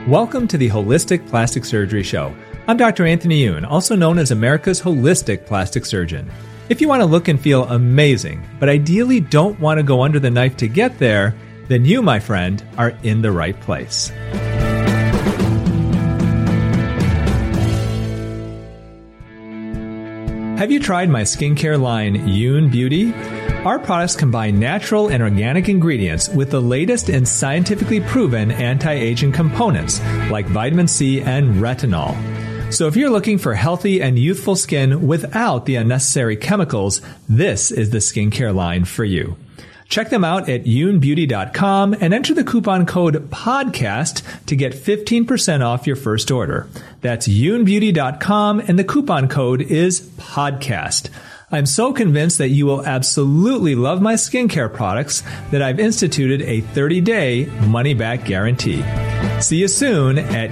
Welcome to the Holistic Plastic Surgery Show. I'm Dr. Anthony Yoon, also known as America's Holistic Plastic Surgeon. If you want to look and feel amazing, but ideally don't want to go under the knife to get there, then you, my friend, are in the right place. Have you tried my skincare line, Yoon Beauty? Our products combine natural and organic ingredients with the latest and scientifically proven anti-aging components like vitamin C and retinol. So if you're looking for healthy and youthful skin without the unnecessary chemicals, this is the skincare line for you. Check them out at yoonbeauty.com and enter the coupon code PODCAST to get 15% off your first order. That's yoonbeauty.com and the coupon code is PODCAST. I'm so convinced that you will absolutely love my skincare products that I've instituted a 30-day money-back guarantee. See you soon at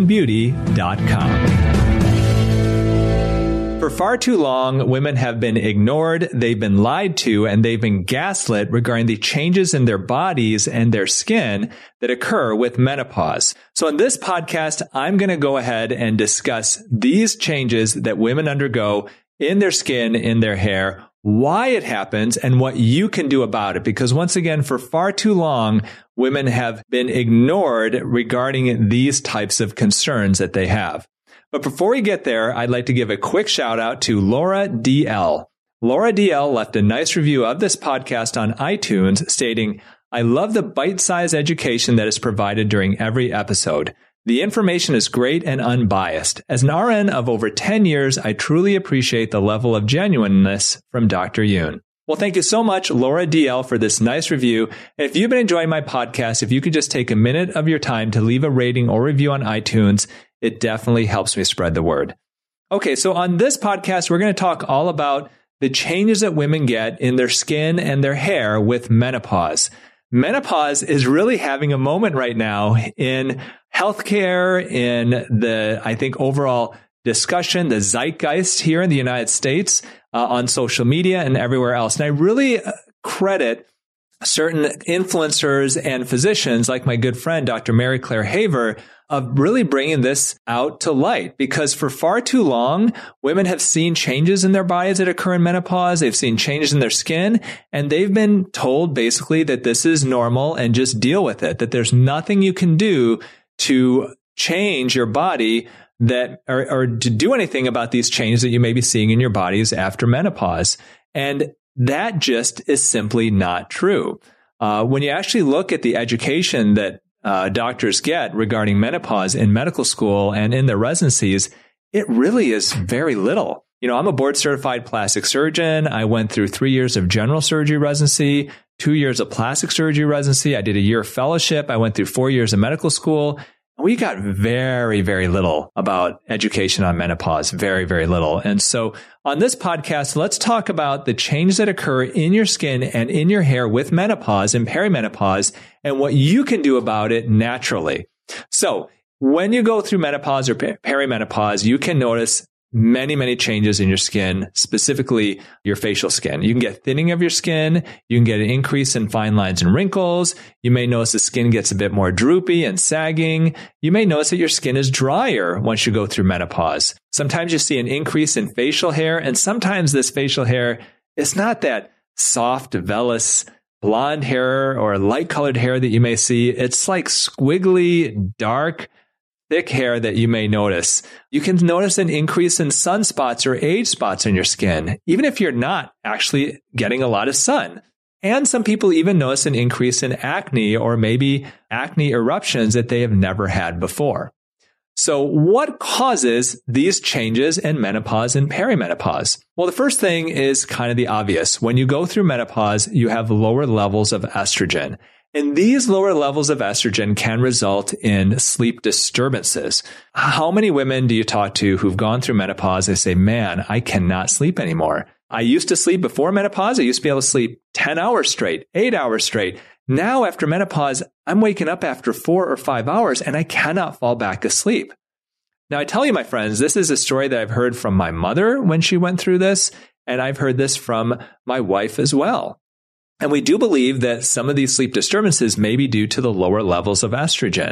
yoonbeauty.com. For far too long, women have been ignored, they've been lied to, and they've been gaslit regarding the changes in their bodies and their skin that occur with menopause. So in this podcast, I'm going to go ahead and discuss these changes that women undergo in their skin, in their hair, why it happens, and what you can do about it. Because once again, for far too long, women have been ignored regarding these types of concerns that they have. But before we get there, I'd like to give a quick shout out to Laura DL. Laura DL left a nice review of this podcast on iTunes stating, "I love the bite-sized education that is provided during every episode. The information is great and unbiased. As an RN of over 10 years, I truly appreciate the level of genuineness from Dr. Yoon." Well, thank you so much, Laura DL, for this nice review. And if you've been enjoying my podcast, if you could just take a minute of your time to leave a rating or review on iTunes, it definitely helps me spread the word. Okay, so on this podcast, we're going to talk all about the changes that women get in their skin and their hair with menopause. Menopause is really having a moment right now in healthcare, in the, I think, overall discussion, the zeitgeist here in the United States, on social media and everywhere else. And I really credit certain influencers and physicians like my good friend, Dr. Mary Claire Haver, of really bringing this out to light, because for far too long, women have seen changes in their bodies that occur in menopause. They've seen changes in their skin, and they've been told basically that this is normal and just deal with it, that there's nothing you can do to change your body that, or to do anything about these changes that you may be seeing in your bodies after menopause. And that just is simply not true. When you actually look at the education that doctors get regarding menopause in medical school and in their residencies, it really is very little. You know, I'm a board certified plastic surgeon. I went through 3 years of general surgery residency, 2 years of plastic surgery residency. I did a year of fellowship. I went through 4 years of medical school. We got very, very little about education on menopause, very, very little. And so on this podcast, let's talk about the changes that occur in your skin and in your hair with menopause and perimenopause and what you can do about it naturally. So when you go through menopause or perimenopause, you can notice many, many changes in your skin, specifically your facial skin. You can get thinning of your skin. You can get an increase in fine lines and wrinkles. You may notice the skin gets a bit more droopy and sagging. You may notice that your skin is drier once you go through menopause. Sometimes you see an increase in facial hair, and sometimes this facial hair is not that soft, vellus, blonde hair or light colored hair that you may see. It's like squiggly, dark, thick hair that you may notice. You can notice an increase in sunspots or age spots in your skin, even if you're not actually getting a lot of sun. And some people even notice an increase in acne or maybe acne eruptions that they have never had before. So what causes these changes in menopause and perimenopause? Well, the first thing is kind of the obvious. When you go through menopause, you have lower levels of estrogen. And these lower levels of estrogen can result in sleep disturbances. How many women do you talk to who've gone through menopause? They say, man, I cannot sleep anymore. I used to sleep before menopause. I used to be able to sleep 10 hours straight, 8 hours straight. Now, after menopause, I'm waking up after 4 or 5 hours and I cannot fall back asleep. Now, I tell you, my friends, this is a story that I've heard from my mother when she went through this, and I've heard this from my wife as well. And we do believe that some of these sleep disturbances may be due to the lower levels of estrogen.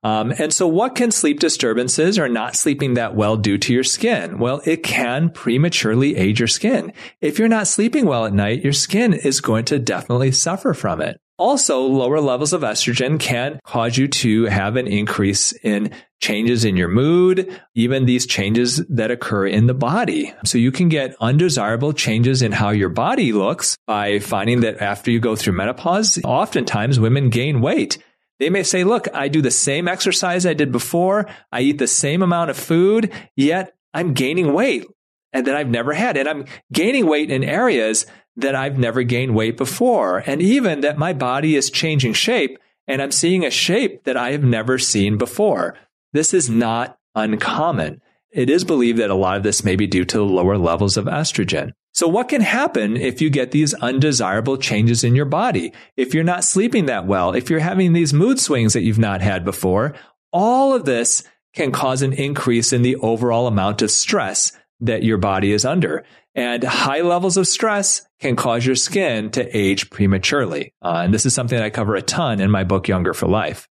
And so what can sleep disturbances or not sleeping that well do to your skin? Well, it can prematurely age your skin. If you're not sleeping well at night, your skin is going to definitely suffer from it. Also, lower levels of estrogen can cause you to have an increase in changes in your mood, even these changes that occur in the body. So you can get undesirable changes in how your body looks by finding that after you go through menopause, oftentimes women gain weight. They may say, look, I do the same exercise I did before. I eat the same amount of food, yet I'm gaining weight and that I've never had. And I'm gaining weight in areas that I've never gained weight before. And even that my body is changing shape and I'm seeing a shape that I have never seen before. This is not uncommon. It is believed that a lot of this may be due to the lower levels of estrogen. So what can happen if you get these undesirable changes in your body? If you're not sleeping that well, if you're having these mood swings that you've not had before, all of this can cause an increase in the overall amount of stress that your body is under. And high levels of stress can cause your skin to age prematurely. And this is something that I cover a ton in my book, Younger for Life.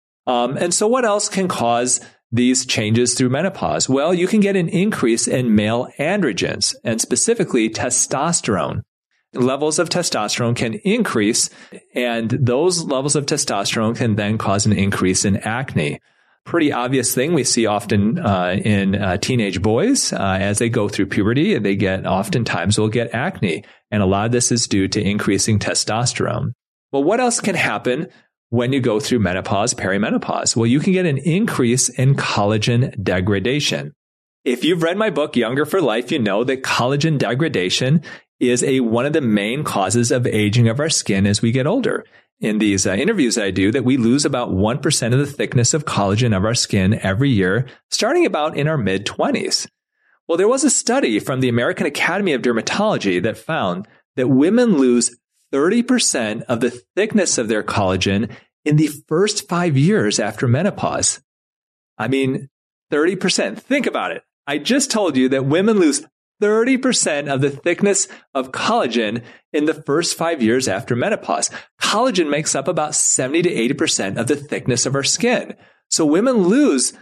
And so what else can cause these changes through menopause? Well, you can get an increase in male androgens, and specifically testosterone. Levels of testosterone can increase, and those levels of testosterone can then cause an increase in acne. Pretty obvious thing we see often in teenage boys as they go through puberty. They oftentimes will get acne, and a lot of this is due to increasing testosterone. Well, what else can happen when you go through menopause, perimenopause? Well, you can get an increase in collagen degradation. If you've read my book, Younger for Life, you know that collagen degradation is one of the main causes of aging of our skin as we get older. In these interviews I do, that we lose about 1% of the thickness of collagen of our skin every year, starting about in our mid-20s. Well, there was a study from the American Academy of Dermatology that found that women lose 30% of the thickness of their collagen in the first 5 years after menopause. I mean, 30%. Think about it. I just told you that women lose 30% of the thickness of collagen in the first 5 years after menopause. Collagen makes up about 70 to 80% of the thickness of our skin. So women lose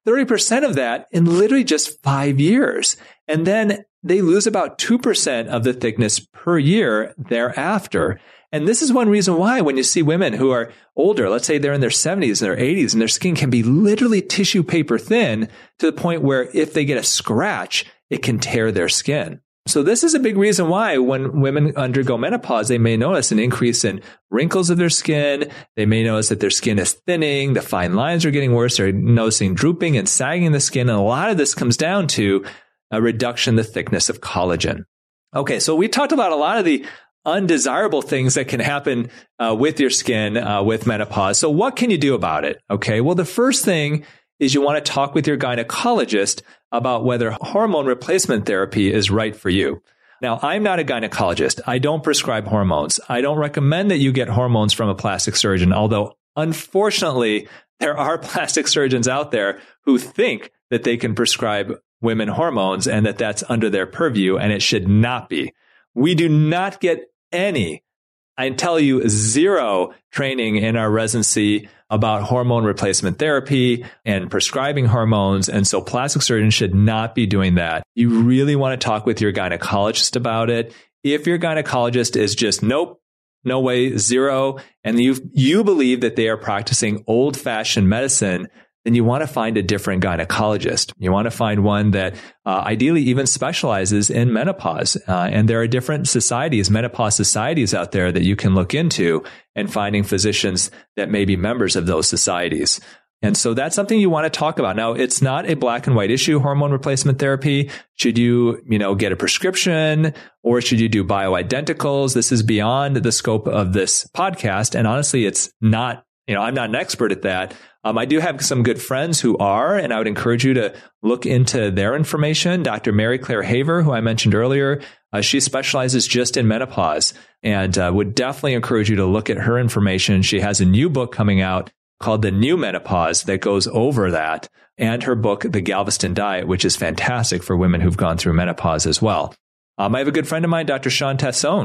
30% of that in literally just 5 years. And then they lose about 2% of the thickness per year thereafter. And this is one reason why when you see women who are older, let's say they're in their 70s and their 80s, and their skin can be literally tissue paper thin to the point where if they get a scratch, it can tear their skin. So this is a big reason why when women undergo menopause, they may notice an increase in wrinkles of their skin. They may notice that their skin is thinning. The fine lines are getting worse. They're noticing drooping and sagging in the skin. And a lot of this comes down to a reduction in the thickness of collagen. Okay, so we talked about a lot of the undesirable things that can happen with your skin with menopause. So what can you do about it? Okay, well, the first thing is you want to talk with your gynecologist about whether hormone replacement therapy is right for you. Now, I'm not a gynecologist. I don't prescribe hormones. I don't recommend that you get hormones from a plastic surgeon, although unfortunately, there are plastic surgeons out there who think that they can prescribe women hormones and that that's under their purview, and it should not be. We do not get any, I tell you, zero training in our residency about hormone replacement therapy and prescribing hormones. And so plastic surgeons should not be doing that. You really want to talk with your gynecologist about it. If your gynecologist is just, nope, no way, zero, and you believe that they are practicing old-fashioned medicine, then you want to find a different gynecologist. You want to find one that ideally even specializes in menopause. And there are different societies, menopause societies out there that you can look into and finding physicians that may be members of those societies. And so that's something you want to talk about. Now, it's not a black and white issue, hormone replacement therapy. Should you, get a prescription or should you do bioidenticals? This is beyond the scope of this podcast. And honestly, it's not, I'm not an expert at that. I do have some good friends who are, and I would encourage you to look into their information. Dr. Mary Claire Haver, who I mentioned earlier, she specializes just in menopause and would definitely encourage you to look at her information. She has a new book coming out called The New Menopause that goes over that, and her book, The Galveston Diet, which is fantastic for women who've gone through menopause as well. I have a good friend of mine, Dr. Sean Tassone.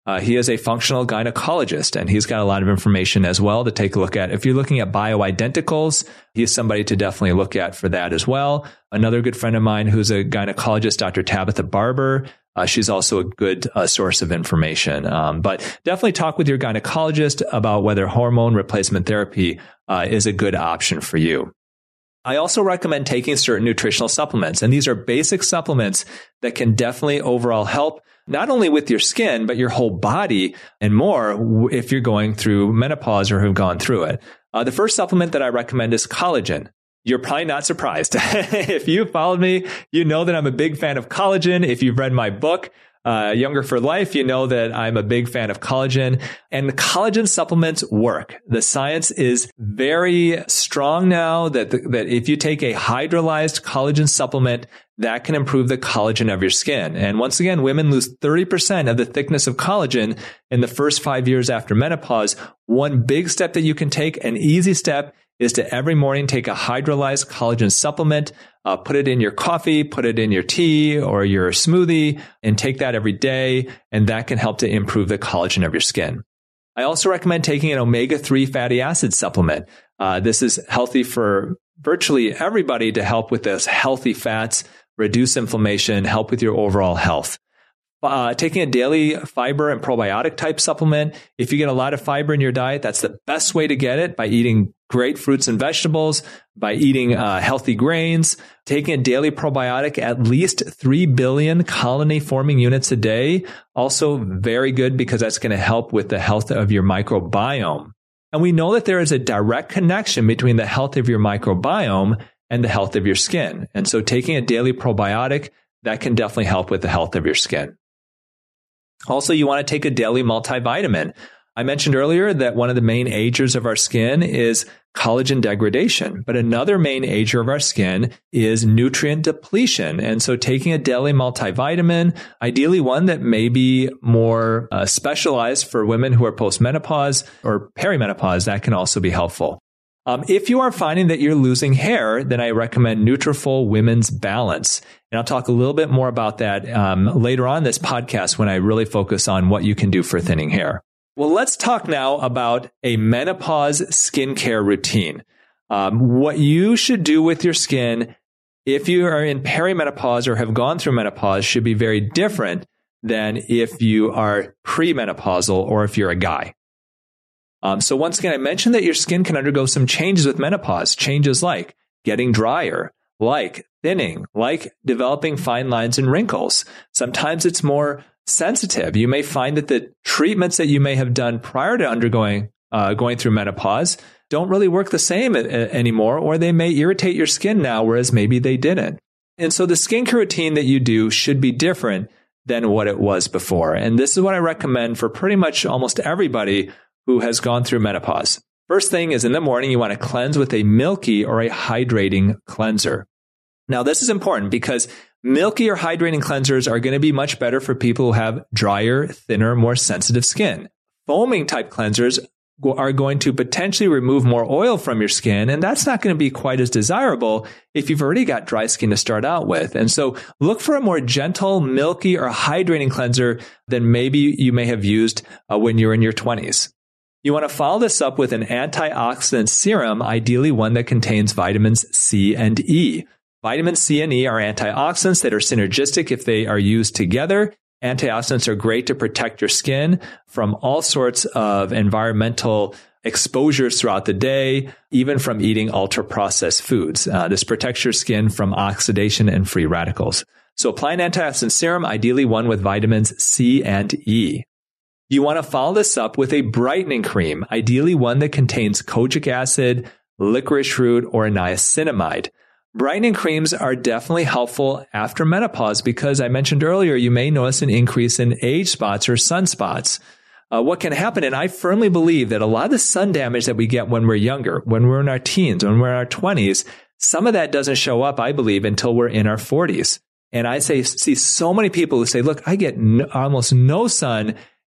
He is a functional gynecologist, and he's got a lot of information as well to take a look at. If you're looking at bioidenticals, he's somebody to definitely look at for that as well. Another good friend of mine who's a gynecologist, Dr. Tabitha Barber. She's also a good source of information. But definitely talk with your gynecologist about whether hormone replacement therapy is a good option for you. I also recommend taking certain nutritional supplements, and these are basic supplements that can definitely overall help not only with your skin, but your whole body and more if you're going through menopause or have gone through it. The first supplement that I recommend is collagen. You're probably not surprised. If you followed me, you know that I'm a big fan of collagen. If you've read my book, Younger for Life, you know that I'm a big fan of collagen, and collagen supplements work. The science is very strong now that if you take a hydrolyzed collagen supplement, that can improve the collagen of your skin. And once again, women lose 30% of the thickness of collagen in the first 5 years after menopause. One big step that you can take, an easy step, is to every morning take a hydrolyzed collagen supplement, put it in your coffee, put it in your tea or your smoothie, and take that every day. And that can help to improve the collagen of your skin. I also recommend taking an omega-3 fatty acid supplement. This is healthy for virtually everybody to help with those healthy fats, reduce inflammation, help with your overall health. Taking a daily fiber and probiotic type supplement. If you get a lot of fiber in your diet, that's the best way to get it, by eating great fruits and vegetables, by eating healthy grains. Taking a daily probiotic, at least 3 billion colony forming units a day. Also very good because that's going to help with the health of your microbiome. And we know that there is a direct connection between the health of your microbiome and the health of your skin. And so taking a daily probiotic, that can definitely help with the health of your skin. Also, you want to take a daily multivitamin. I mentioned earlier that one of the main agers of our skin is collagen degradation, but another main ager of our skin is nutrient depletion. And so taking a daily multivitamin, ideally one that may be more specialized for women who are postmenopause or perimenopause, that can also be helpful. If you are finding that you're losing hair, then I recommend Nutrafol Women's Balance. And I'll talk a little bit more about that later on in this podcast when I really focus on what you can do for thinning hair. Well, let's talk now about a menopause skincare routine. What you should do with your skin if you are in perimenopause or have gone through menopause should be very different than if you are premenopausal or if you're a guy. So once again, I mentioned that your skin can undergo some changes with menopause, changes like getting drier, like thinning, like developing fine lines and wrinkles. Sometimes it's more sensitive. You may find that the treatments that you may have done prior to going through menopause don't really work the same anymore, or they may irritate your skin now, whereas maybe they didn't. And so the skincare routine that you do should be different than what it was before. And this is what I recommend for pretty much almost everybody who has gone through menopause. First thing is in the morning, you want to cleanse with a milky or a hydrating cleanser. Now, this is important because milky or hydrating cleansers are going to be much better for people who have drier, thinner, more sensitive skin. Foaming type cleansers are going to potentially remove more oil from your skin, and that's not going to be quite as desirable if you've already got dry skin to start out with. And so look for a more gentle, milky, or hydrating cleanser than maybe you may have used when you're in your 20s. You want to follow this up with an antioxidant serum, ideally one that contains vitamins C and E. Vitamins C and E are antioxidants that are synergistic if they are used together. Antioxidants are great to protect your skin from all sorts of environmental exposures throughout the day, even from eating ultra-processed foods. This protects your skin from oxidation and free radicals. So apply an antioxidant serum, ideally one with vitamins C and E. You want to follow this up with a brightening cream, ideally one that contains kojic acid, licorice root, or niacinamide. Brightening creams are definitely helpful after menopause because I mentioned earlier, you may notice an increase in age spots or sunspots. What can happen, and I firmly believe that a lot of the sun damage that we get when we're younger, when we're in our teens, when we're in our 20s, some of that doesn't show up, I believe, until we're in our 40s. And I see so many people who say, look, I get almost no sun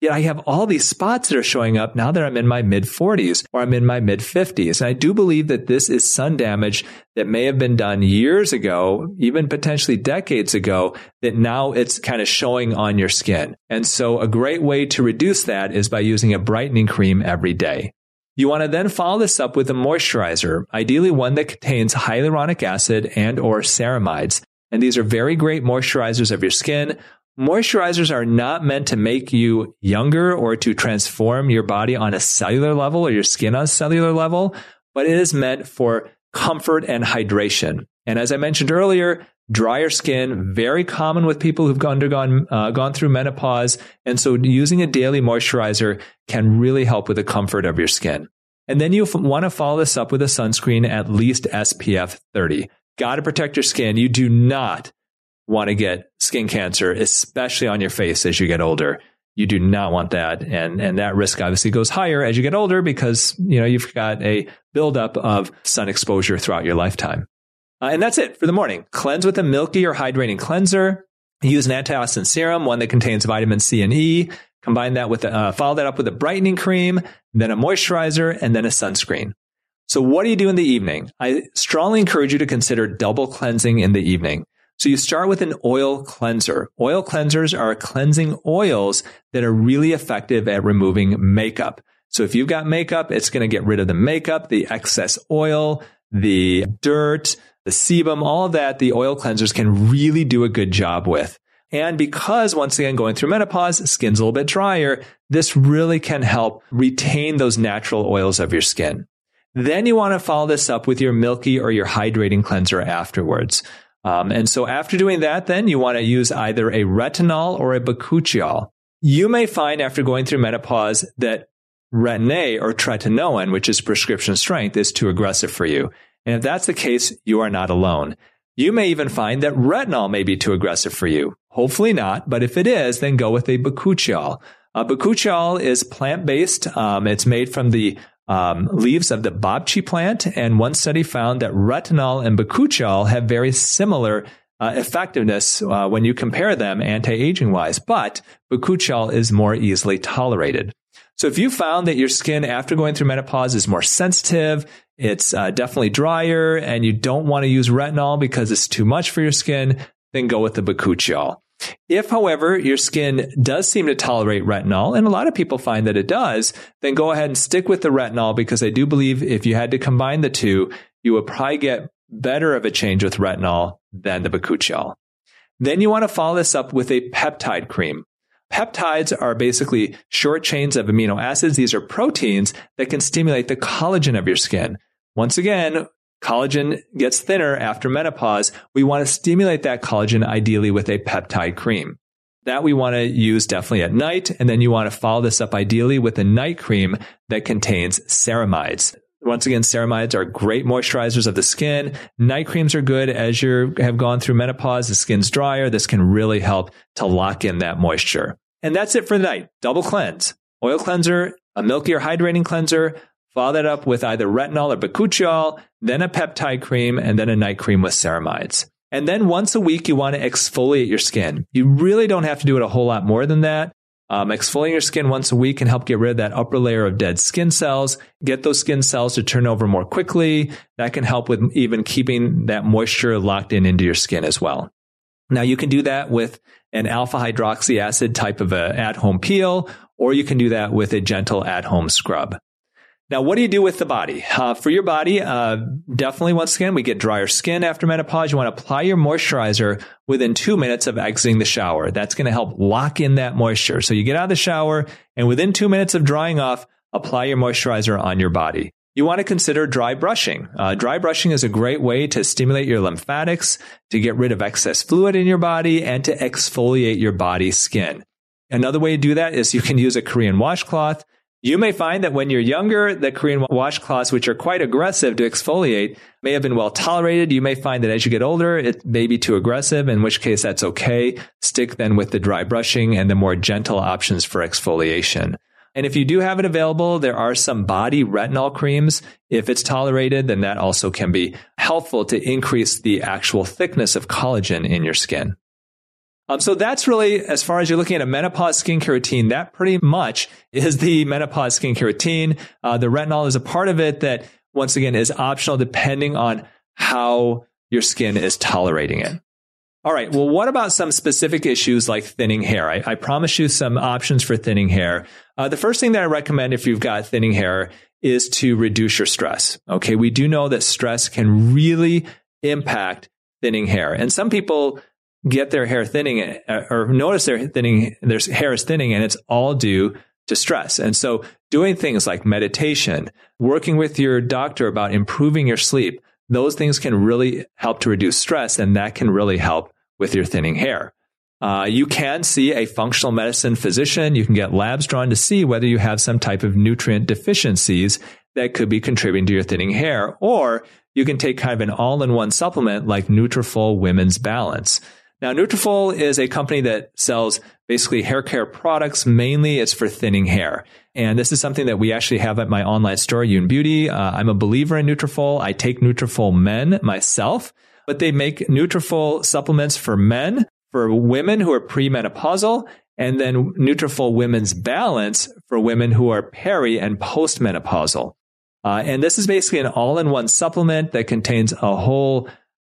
Yet I have all these spots that are showing up now that I'm in my mid-40s or I'm in my mid-50s. And I do believe that this is sun damage that may have been done years ago, even potentially decades ago, that now it's kind of showing on your skin. And so a great way to reduce that is by using a brightening cream every day. You want to then follow this up with a moisturizer, ideally one that contains hyaluronic acid and or ceramides. And these are very great moisturizers of your skin. Moisturizers are not meant to make you younger or to transform your body on a cellular level or your skin on a cellular level, but it is meant for comfort and hydration. And as I mentioned earlier, drier skin, very common with people who've gone through menopause. And so using a daily moisturizer can really help with the comfort of your skin. And then you want to follow this up with a sunscreen, at least SPF 30. Got to protect your skin. You do not want to get skin cancer, especially on your face as you get older. You do not want that. And that risk obviously goes higher as you get older because, you've got a buildup of sun exposure throughout your lifetime. And that's it for the morning. Cleanse with a milky or hydrating cleanser. Use an antioxidant serum, one that contains vitamin C and E. Combine that with, follow that up with a brightening cream, then a moisturizer, and then a sunscreen. So what do you do in the evening? I strongly encourage you to consider double cleansing in the evening. So you start with an oil cleanser. Oil cleansers are cleansing oils that are really effective at removing makeup. So if you've got makeup, it's going to get rid of the makeup, the excess oil, the dirt, the sebum, all of that, the oil cleansers can really do a good job with. And because, once again, going through menopause, skin's a little bit drier, this really can help retain those natural oils of your skin. Then you want to follow this up with your milky or your hydrating cleanser afterwards. And so after doing that, then you want to use either a retinol or a bakuchiol. You may find after going through menopause that Retin-A or tretinoin, which is prescription strength, is too aggressive for you. And if that's the case, you are not alone. You may even find that retinol may be too aggressive for you. Hopefully not, but if it is, then go with a bakuchiol. Bakuchiol is plant-based. It's made from the leaves of the bobchi plant, and one study found that retinol and bakuchiol have very similar effectiveness when you compare them anti-aging wise, but bakuchiol is more easily tolerated. So if you found that your skin after going through menopause is more sensitive, it's definitely drier, and you don't want to use retinol because it's too much for your skin, then go with the bakuchiol. If, however, your skin does seem to tolerate retinol, and a lot of people find that it does, then go ahead and stick with the retinol, because I do believe if you had to combine the two, you would probably get better of a change with retinol than the bakuchiol. Then you want to follow this up with a peptide cream. Peptides are basically short chains of amino acids. These are proteins that can stimulate the collagen of your skin. Once again, collagen gets thinner after menopause. We want to stimulate that collagen ideally with a peptide cream. That we want to use definitely at night. And then you want to follow this up ideally with a night cream that contains ceramides. Once again, ceramides are great moisturizers of the skin. Night creams are good as you have gone through menopause. The skin's drier. This can really help to lock in that moisture. And that's it for the night. Double cleanse. Oil cleanser, a milky or hydrating cleanser. Follow that up with either retinol or bakuchiol, then a peptide cream, and then a night cream with ceramides. And then once a week, you want to exfoliate your skin. You really don't have to do it a whole lot more than that. Exfoliating your skin once a week can help get rid of that upper layer of dead skin cells, get those skin cells to turn over more quickly. That can help with even keeping that moisture locked in into your skin as well. Now, you can do that with an alpha hydroxy acid type of a at-home peel, or you can do that with a gentle at-home scrub. Now, what do you do with the body? For your body, definitely, once again, we get drier skin after menopause. You want to apply your moisturizer within 2 minutes of exiting the shower. That's going to help lock in that moisture. So you get out of the shower, and within 2 minutes of drying off, apply your moisturizer on your body. You want to consider dry brushing. Dry brushing is a great way to stimulate your lymphatics, to get rid of excess fluid in your body, and to exfoliate your body's skin. Another way to do that is you can use a Korean washcloth. You may find that when you're younger, the Korean washcloths, which are quite aggressive to exfoliate, may have been well tolerated. You may find that as you get older, it may be too aggressive, in which case that's okay. Stick then with the dry brushing and the more gentle options for exfoliation. And if you do have it available, there are some body retinol creams. If it's tolerated, then that also can be helpful to increase the actual thickness of collagen in your skin. So that's really, as far as you're looking at a menopause skincare routine, that pretty much is the menopause skincare routine. The retinol is a part of it that, once again, is optional depending on how your skin is tolerating it. All right. Well, what about some specific issues like thinning hair? I promised you some options for thinning hair. The first thing that I recommend if you've got thinning hair is to reduce your stress. Okay. We do know that stress can really impact thinning hair. And some people get their hair thinning or notice their hair is thinning, and it's all due to stress. And so doing things like meditation, working with your doctor about improving your sleep, those things can really help to reduce stress, and that can really help with your thinning hair. You can see a functional medicine physician. You can get labs drawn to see whether you have some type of nutrient deficiencies that could be contributing to your thinning hair, or you can take kind of an all-in-one supplement like Nutrafol Women's Balance. Now, Nutrafol is a company that sells basically hair care products. Mainly it's for thinning hair. And this is something that we actually have at my online store, Youn Beauty. I'm a believer in Nutrafol. I take Nutrafol Men myself, but they make Nutrafol supplements for men, for women who are premenopausal, and then Nutrafol Women's Balance for women who are peri and postmenopausal. And this is basically an all-in-one supplement that contains a whole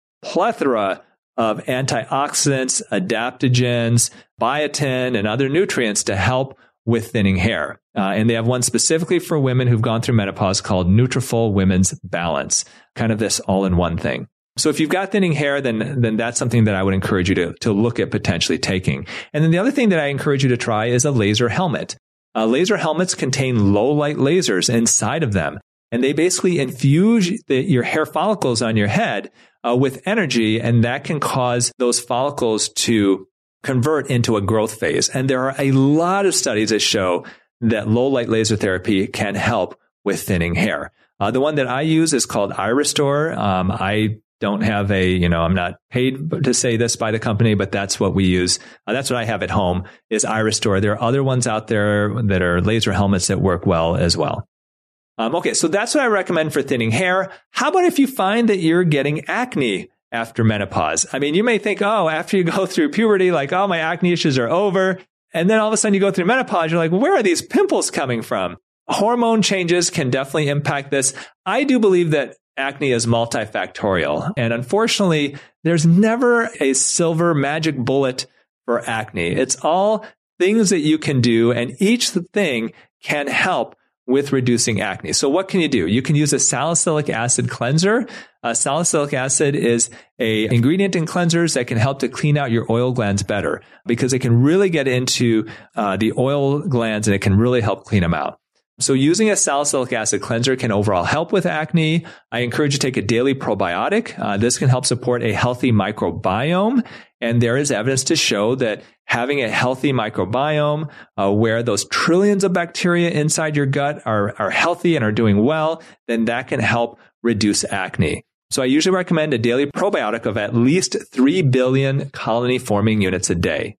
plethora of antioxidants, adaptogens, biotin, and other nutrients to help with thinning hair. And they have one specifically for women who've gone through menopause called Nutrafol Women's Balance, kind of this all-in-one thing. So if you've got thinning hair, then that's something that I would encourage you to look at potentially taking. And then the other thing that I encourage you to try is a laser helmet. Laser helmets contain low light lasers inside of them, and they basically infuse your hair follicles on your head with energy, and that can cause those follicles to convert into a growth phase. And there are a lot of studies that show that low light laser therapy can help with thinning hair. The one that I use is called Iristor. I don't have I'm not paid to say this by the company, but that's what we use. That's what I have at home is Iristor. There are other ones out there that are laser helmets that work well as well. Okay, so that's what I recommend for thinning hair. How about if you find that you're getting acne after menopause? I mean, you may think, after you go through puberty, like, my acne issues are over. And then all of a sudden you go through menopause, you're like, where are these pimples coming from? Hormone changes can definitely impact this. I do believe that acne is multifactorial. And unfortunately, there's never a silver magic bullet for acne. It's all things that you can do, and each thing can help with reducing acne. So what can you do? You can use a salicylic acid cleanser. Salicylic acid is an ingredient in cleansers that can help to clean out your oil glands better, because it can really get into the oil glands, and it can really help clean them out. So using a salicylic acid cleanser can overall help with acne. I encourage you to take a daily probiotic. This can help support a healthy microbiome. And there is evidence to show that having a healthy microbiome where those trillions of bacteria inside your gut are healthy and are doing well, then that can help reduce acne. So I usually recommend a daily probiotic of at least 3 billion colony-forming units a day.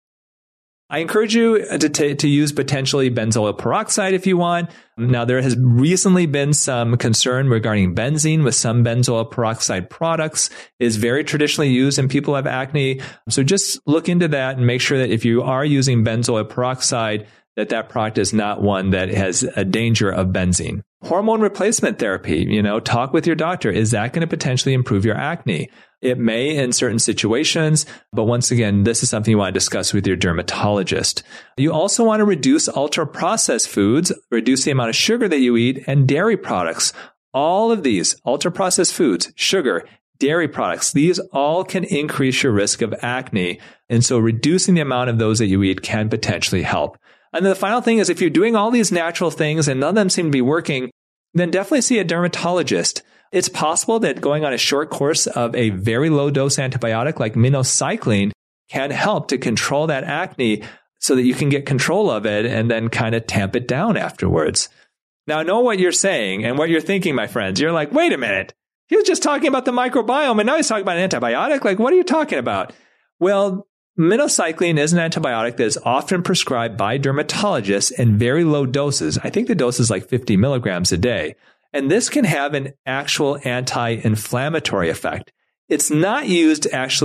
I encourage you to use potentially benzoyl peroxide if you want. Now, there has recently been some concern regarding benzene with some benzoyl peroxide products. It is very traditionally used in people who have acne. So just look into that and make sure that if you are using benzoyl peroxide, that product is not one that has a danger of benzene. Hormone replacement therapy, talk with your doctor. Is that going to potentially improve your acne? It may in certain situations, but once again, this is something you want to discuss with your dermatologist. You also want to reduce ultra-processed foods, reduce the amount of sugar that you eat, and dairy products. All of these ultra-processed foods, sugar, dairy products, these all can increase your risk of acne. And so reducing the amount of those that you eat can potentially help. And then the final thing is, if you're doing all these natural things and none of them seem to be working, then definitely see a dermatologist. It's possible that going on a short course of a very low dose antibiotic like minocycline can help to control that acne so that you can get control of it and then kind of tamp it down afterwards. Now, I know what you're saying and what you're thinking, my friends. You're like, wait a minute. He was just talking about the microbiome and now he's talking about an antibiotic. Like, what are you talking about? Well, minocycline is an antibiotic that is often prescribed by dermatologists in very low doses. I think the dose is like 50 milligrams a day. And this can have an actual anti-inflammatory effect. It's not used actually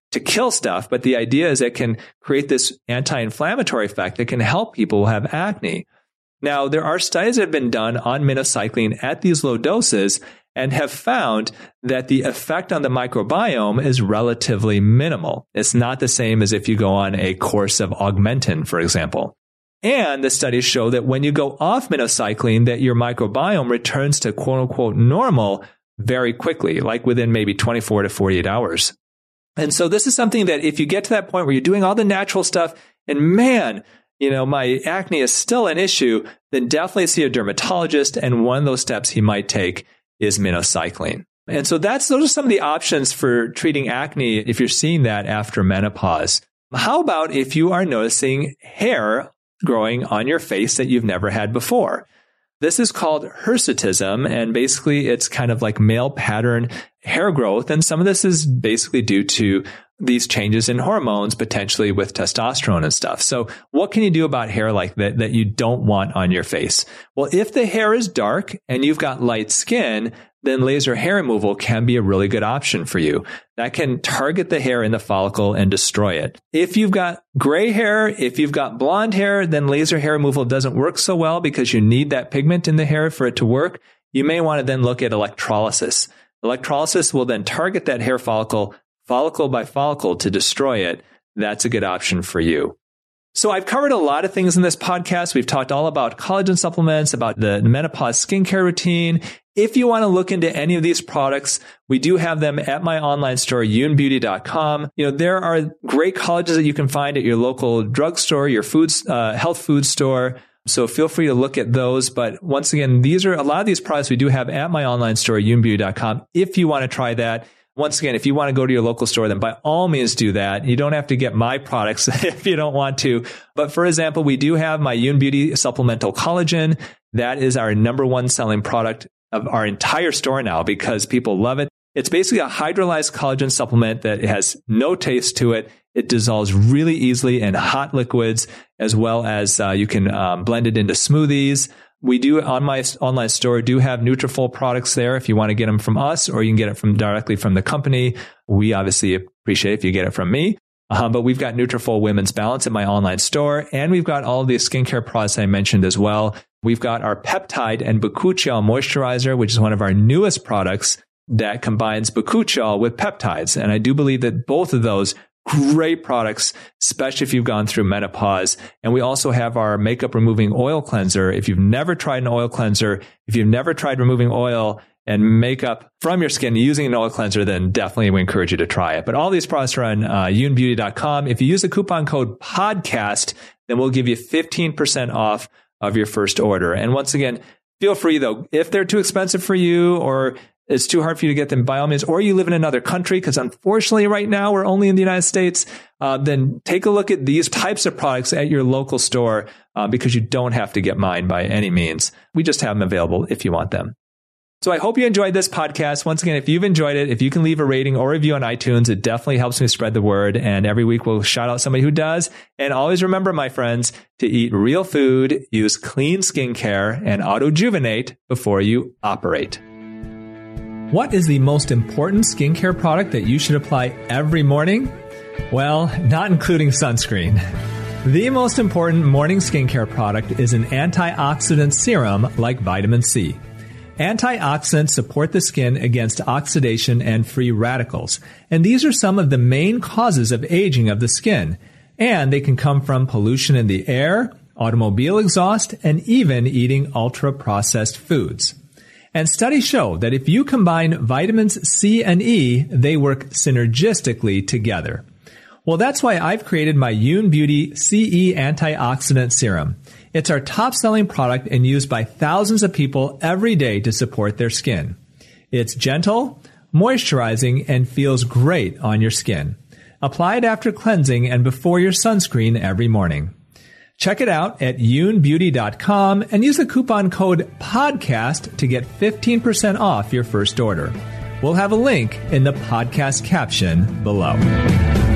to kill stuff, but the idea is it can create this anti-inflammatory effect that can help people who have acne. Now, there are studies that have been done on minocycline at these low doses and have found that the effect on the microbiome is relatively minimal. It's not the same as if you go on a course of Augmentin, for example. And the studies show that when you go off minocycline, that your microbiome returns to quote unquote normal very quickly, like within maybe 24 to 48 hours. And so this is something that if you get to that point where you're doing all the natural stuff and man, my acne is still an issue, then definitely see a dermatologist. And one of those steps he might take is minocycline. And so those are some of the options for treating acne if you're seeing that after menopause. How about if you are noticing hair growing on your face that you've never had before? This is called hirsutism, and basically it's kind of like male pattern hair growth. And some of this is basically due to these changes in hormones, potentially with testosterone and stuff. So what can you do about hair like that you don't want on your face? Well, if the hair is dark and you've got light skin, then laser hair removal can be a really good option for you. That can target the hair in the follicle and destroy it. If you've got gray hair, if you've got blonde hair, then laser hair removal doesn't work so well because you need that pigment in the hair for it to work. You may want to then look at electrolysis. Electrolysis will then target that hair follicle by follicle to destroy it. That's a good option for you. So I've covered a lot of things in this podcast. We've talked all about collagen supplements, about the menopause skincare routine. If you want to look into any of these products, we do have them at my online store, younbeauty.com. There are great collagens that you can find at your local drugstore, your health food store. So feel free to look at those. But once again, a lot of these products we do have at my online store, younbeauty.com. If you want to try that. Once again, if you want to go to your local store, then by all means do that. You don't have to get my products if you don't want to. But for example, we do have my Youn Beauty Supplemental Collagen. That is our number one selling product of our entire store now because people love it. It's basically a hydrolyzed collagen supplement that has no taste to it. It dissolves really easily in hot liquids, as well as you can blend it into smoothies. We do, on my online store, do have Nutrafol products there if you want to get them from us, or you can get it directly from the company. We obviously appreciate if you get it from me. But we've got Nutrafol Women's Balance at my online store, and we've got all the skincare products I mentioned as well. We've got our Peptide and Bakuchiol Moisturizer, which is one of our newest products that combines Bakuchiol with peptides. And I do believe that both of those great products, especially if you've gone through menopause. And we also have our makeup removing oil cleanser. If you've never tried an oil cleanser, if you've never tried removing oil and makeup from your skin using an oil cleanser, then definitely we encourage you to try it. But all these products are on younbeauty.com. If you use the coupon code podcast, then we'll give you 15% off of your first order. And once again, feel free though, if they're too expensive for you or it's too hard for you to get them, by all means, or you live in another country, because unfortunately right now we're only in the United States, then take a look at these types of products at your local store because you don't have to get mine by any means. We just have them available if you want them. So I hope you enjoyed this podcast. Once again, if you've enjoyed it, if you can leave a rating or review on iTunes, it definitely helps me spread the word. And every week we'll shout out somebody who does. And always remember, my friends, to eat real food, use clean skincare, and auto-juvenate before you operate. What is the most important skincare product that you should apply every morning? Well, not including sunscreen. The most important morning skincare product is an antioxidant serum like vitamin C. Antioxidants support the skin against oxidation and free radicals, and these are some of the main causes of aging of the skin. And they can come from pollution in the air, automobile exhaust, and even eating ultra-processed foods. And studies show that if you combine vitamins C and E, they work synergistically together. Well, that's why I've created my Youn Beauty CE Antioxidant Serum. It's our top-selling product and used by thousands of people every day to support their skin. It's gentle, moisturizing, and feels great on your skin. Apply it after cleansing and before your sunscreen every morning. Check it out at younbeauty.com and use the coupon code PODCAST to get 15% off your first order. We'll have a link in the podcast caption below.